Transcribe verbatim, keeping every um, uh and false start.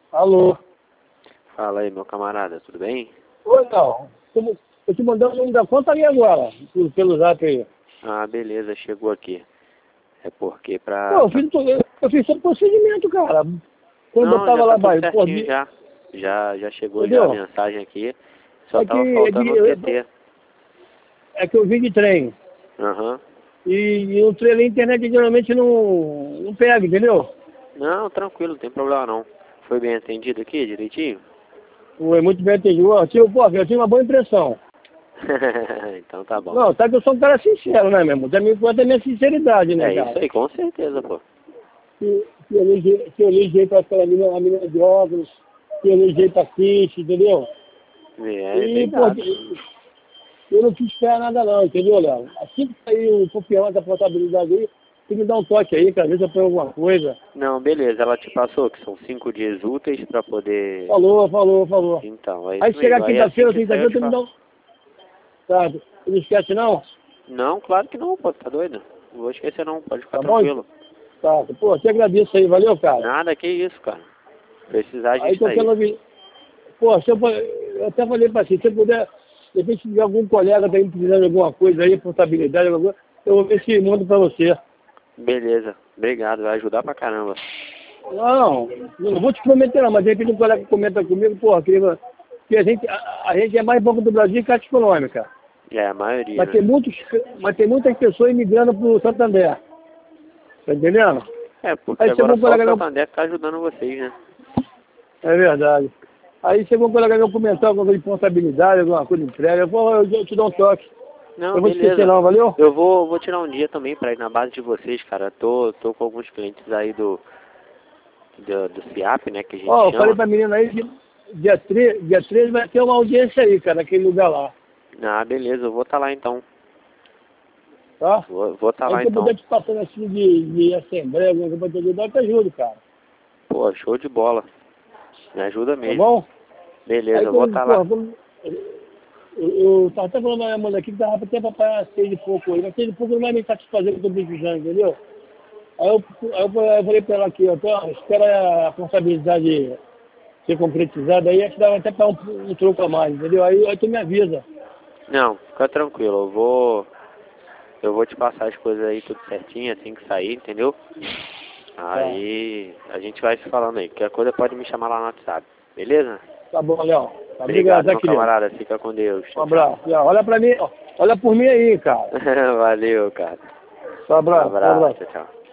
Alô? Fala aí, meu camarada, tudo bem? Oi, não. Eu te mandei o nome da conta ali agora, pelo, pelo zap aí. Ah, beleza, chegou aqui. É porque pra... Pô, eu fiz, tudo- eu fiz todo o procedimento, cara. Quando eu Não, tava já lá, tá tudo baixo, pô, certinho vi- já. Já, já chegou já a entendeu? mensagem aqui. Só É que, tava é que, faltando o Q T. é que eu vim de trem. Aham. E, e o trem, a internet geralmente não, não pega, entendeu? Não, tranquilo, não tem problema não. Foi bem atendido aqui, direitinho? Foi muito bem atendido. Eu tinha, pô, eu tinha uma boa impressão. Então tá bom. Não, tá que eu sou um cara sincero, né, meu irmão? Da minha conta é minha sinceridade, né, É isso cara? aí, com certeza, pô. Que, que eu elegei, que eu elegei pra aquela mina, a mina de óculos, que eu elegei pra Kish, entendeu? É, E, pô, obrigado. eu não quis esperar nada não, entendeu, Léo? Assim que sair o campeão da portabilidade aí, você me dá um toque aí, cara, vê se eu ponho alguma coisa. Não, beleza, ela te passou que são cinco dias úteis pra poder... Falou, falou, falou. Então, é Aí isso chegar mesmo. Aí assim quinta-feira, que sair eu quinta-feira, te você me dá faço. um... Sabe? Você não esquece não? Não, claro que não, pô, tá doido? Não vou esquecer não, pode ficar Tá bom? tranquilo. Tá, pô, te agradeço aí, valeu, cara. Nada, que isso, cara. Precisar, a Aí gente tá aí. qualquer novidade... Pô, se eu, eu até falei pra você, se eu puder, de repente, se tiver algum colega tá aí precisando de alguma coisa aí, portabilidade, alguma coisa, eu vou ver se mando pra você. Beleza, obrigado, vai ajudar pra caramba. Não, não vou te prometer não, mas de repente um colega comenta comigo, porra, queria, que a gente, a, a gente é mais banco do Brasil que Caixa Econômica. É, a maioria, Mas tem, né? muitos, mas tem muitas pessoas imigrando pro Santander. Tá entendendo? É, porque Aí chegou agora um só o colega meu. Santander tá ajudando vocês, né? É verdade. Aí chegou um colega meu comentar alguma coisa de contabilidade, alguma coisa de entrega. Eu vou, eu te dou um toque. Não, Eu vou te esquecer beleza. não, valeu? Eu vou, vou tirar um dia também pra ir na base de vocês, cara. Tô, tô com alguns clientes aí do, do, do CIAP, né, que a gente Ó, eu falei chama. pra menina aí que dia treze, dia treze vai ter uma audiência aí, cara, naquele lugar lá. Ah, beleza, eu vou tá lá então. Tá? Vou, vou tá Aí lá se eu então. puder te passando assim de, de assembleia, alguma coisa pra te ajudar, eu te ajudo, cara. Pô, show de bola. Me ajuda Tá mesmo. bom? Beleza, Aí eu vou quando, tá lá. porra, quando, eu, eu tava até falando pra minha mulher aqui que dava até pra pagar seis e pouco aí, mas seis e pouco não vai me satisfazer que eu tô precisando, entendeu? Aí eu, aí eu, eu falei pra ela aqui, ó, então, espera a responsabilidade ser concretizada aí, acho que dava até pra um, um troco a mais, entendeu? Aí, aí tu me avisa. Não, fica tranquilo, eu vou. Eu vou te passar as coisas aí tudo certinho, assim que sair, entendeu? Tá, Aí a gente vai se falando aí. Qualquer coisa pode me chamar lá no WhatsApp, beleza? tá bom, Léo. Tá, obrigado, Obrigado, tá, meu querido? camarada. Fica com Deus. Um Tchau, tchau. abraço. Léo, olha pra mim, ó, olha por mim aí, cara. Valeu, cara. Um Um abraço, um abraço, abraço. tchau, tchau.